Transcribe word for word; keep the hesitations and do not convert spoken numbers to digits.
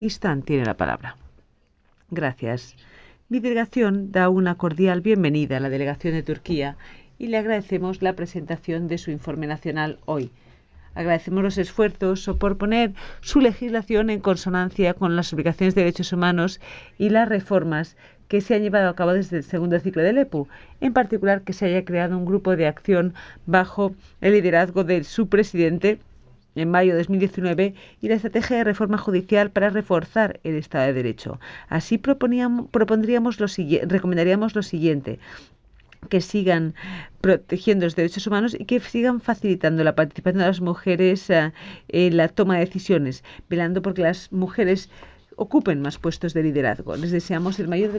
Istan tiene la palabra. Gracias. Mi delegación da una cordial bienvenida a la delegación de Turquía y le agradecemos la presentación de su informe nacional hoy. Agradecemos los esfuerzos por poner su legislación en consonancia con las obligaciones de derechos humanos y las reformas que se han llevado a cabo desde el segundo ciclo del E P U, en particular que se haya creado un grupo de acción bajo el liderazgo de su presidente en mayo de dos mil diecinueve y la estrategia de reforma judicial para reforzar el Estado de Derecho. Así propondríamos lo recomendaríamos lo siguiente: que sigan protegiendo los derechos humanos y que sigan facilitando la participación de las mujeres uh, en la toma de decisiones, velando porque las mujeres ocupen más puestos de liderazgo. Les deseamos el mayor